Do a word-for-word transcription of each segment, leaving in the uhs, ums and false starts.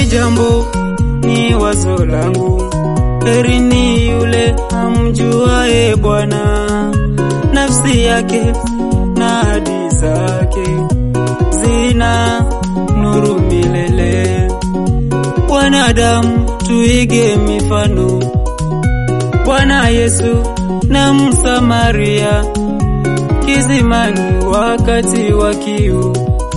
jambo ni wazo langu, heri ni yule amjuaye Bwana, nafsi yake na ahadi zake zina nuru milele. Wanadamu tuige mifano, Bwana Yesu na Msamaria kisimani wakati wa kiu,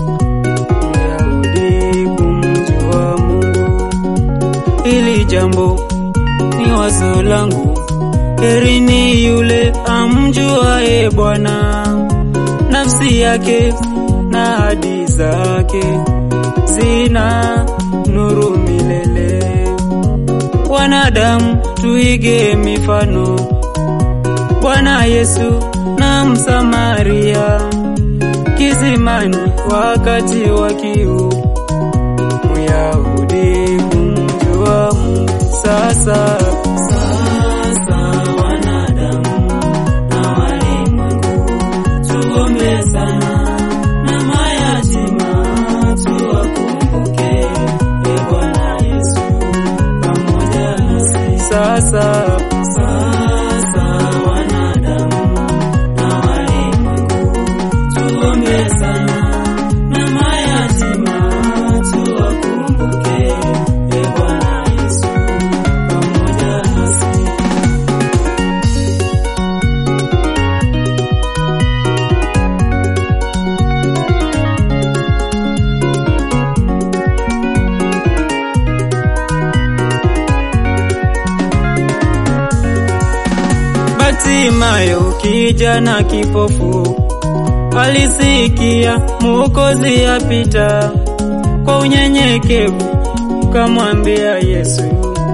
Myahudi kumjua Mungu. Hili jambo ni wazo langu, heri ni yule amjuaye Bwana, nafsi yake na ahadi zake zina nuru milele. Wanadamu tuige mifano, Bwana Yesu na Msamaria kisimani wakati wa kiu, Myahudi kumjua Mungu. Sasa Sasa wanadamu na walimwengu tuombe sana, na mayatima tuwakumbuke, e Bwana Yesu pamoja nasi. sasa Sasa wanadamu na walimwengu tuombe sana, na mayatima tuwakumbuke, e Bwana Yesu pamoja nasi. Bartimayo kijana kipofu alisikia Mwokozi apita, kwa unyenyekevu kamwambia Yesu,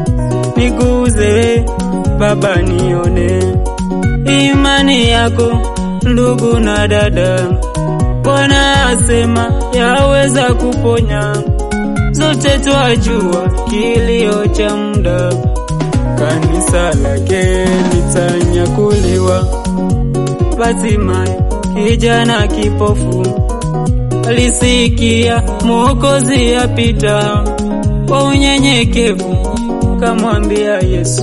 niguze Baba nione. Imani yako ndugu na dada, Bwana asema yaweza kuponya. Zote twajua kilio cha muda, kanisa lake litanyakuliwa. Bartimayo kijana kipofu alisikia Mwokozi apita, kwa unyenyekevu kamwambia Yesu,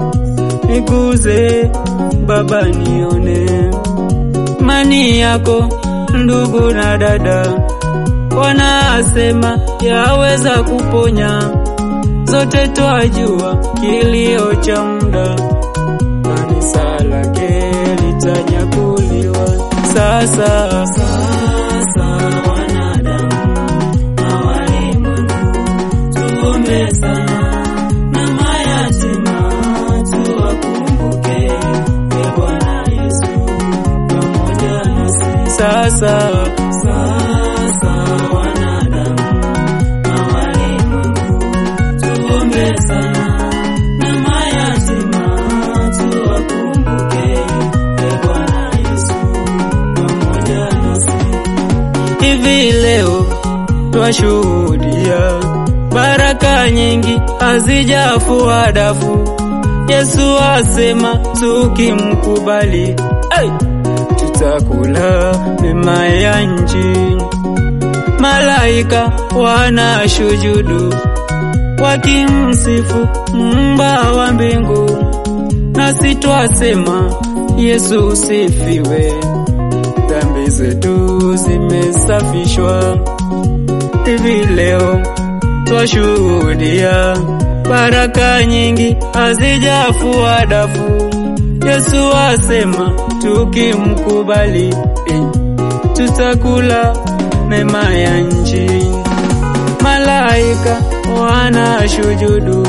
niguze Baba nione. Imani yako ndugu na dada, Bwana asema yaweza kuponya. Zote twajua kilio cha muda, kanisa lake litanyakuliwa. Sasa Sasa wanadamu na walimwengu tuombe sana, na mayatima tuwakumbuke, e Bwana Yesu pamoja nasi. sasa Sasa wanadamu na walimwengu tuombe sana, na mayatima tuwakumbuke, e Bwana Yesu pamoja nasi. hivi leo twashuhudia baraka nyingi hazijafua dafu. Yesu asema tukimkubali, hey, tutakula mema ya nchi. Malaika wanashujudu wakimsifu Muumba wa mbingu, nasi twasema Yesu usifiwe, dhambi zetu zimesafishwa. Hivi leo twashuhudia baraka nyingi hazijafua dafu. Yesu asema tukimkubali, eh, tutakula mema ya nchi. Malaika wanashujudu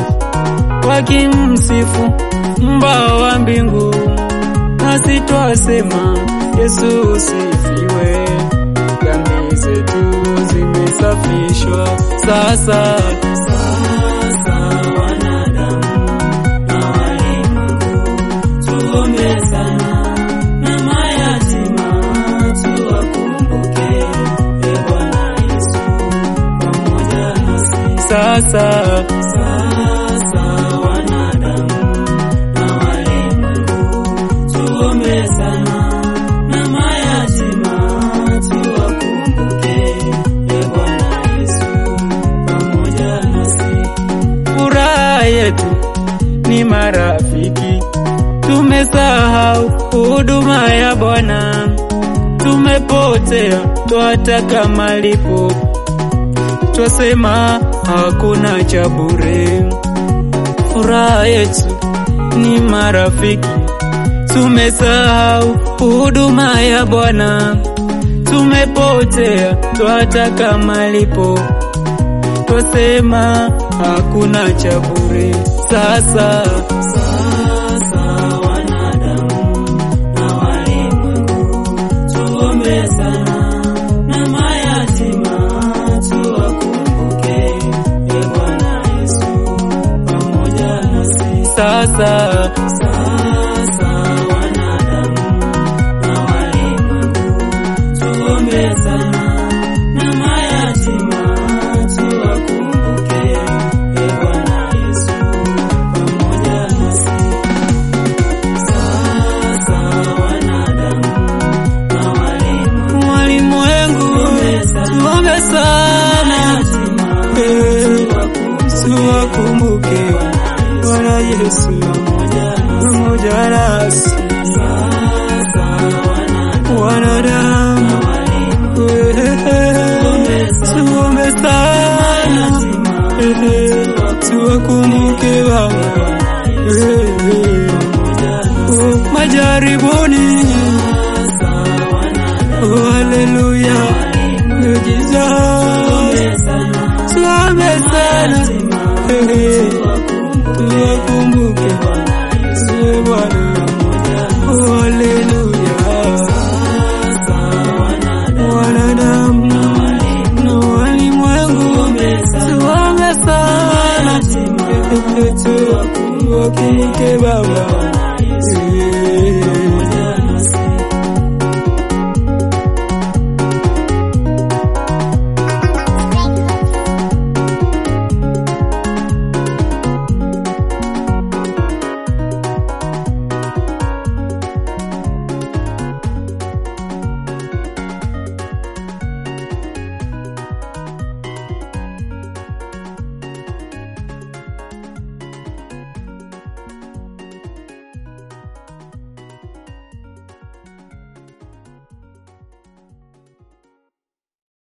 wakimsifu Muumba wa mbingu, nasi twasema Yesu usifiwe, dhambi zetu zimesafishwa. Sasa Sasa wanadamu na walimwengu tuombe sana, na mayatima tuwakumbuke, e Bwana Yesu pamoja nasi. sasa Sasa wanadamu na walimwengu tuombe sana, na mayatima tuwakumbuke, e Bwana Yesu pamoja nasi. yetu ni marafiki. Tumesahau huduma ya Bwana, tumepotea, twataka malipo, twasema hakuna cha bure. Furaha yetu ni marafiki, tumesahau huduma ya Bwana, tumepotea, twataka malipo, twasema hakuna cha bure. Sasa Sasa wanadamu na walimwengu, tuombe sana na mayatima, tuwakumbuke e Bwana Yesu pamoja nasi. sasa Sasa wanadamu na walimwengu, tuombe sana na mayatima, tuwakumbuke e Bwana Yesu pamoja nasi. Sasa wanadamu na walimwengu, walimwengu, tuombe sana, eh, tuwakumbuke Bwana Yesu pamoja nasi. Wanadamu, eh, tuombe sana, eh, tuwakumbuke Baba, eh, oh, majaribuni, oh, haleluya, miujiza, tuombe sana, eh, tuwakumbuke Bwana, oh, haleluya. Wanadamu na walimwengu, tuombe sana, tuwakumbuke Baba.